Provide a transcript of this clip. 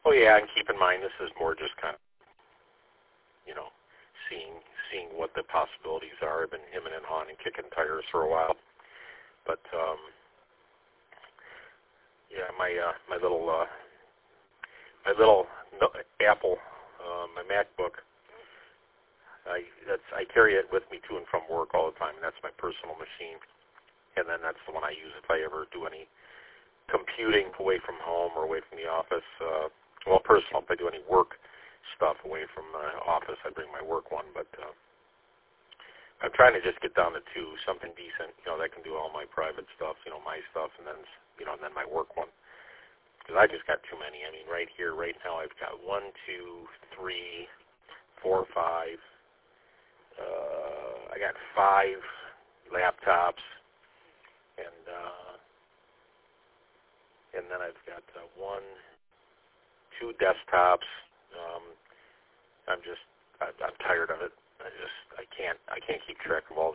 Oh yeah, and keep in mind this is more just kind of, you know, seeing what the possibilities are. I've been hemming and hawing and kicking tires for a while, but yeah, my little Apple, my MacBook. I carry it with me to and from work all the time, and that's my personal machine. And then that's the one I use if I ever do any computing away from home or away from the office. Well, personal, if I do any work stuff away from the office, I bring my work one. But I'm trying to just get down to two, something decent, you know, that can do all my private stuff, you know, my stuff, and then, you know, and then my work one. Because I just got too many. I mean, right here, right now, I've got 1, 2, 3, 4, 5. I got 5 laptops, and then I've got 2 desktops. I'm tired of it. I can't keep track of all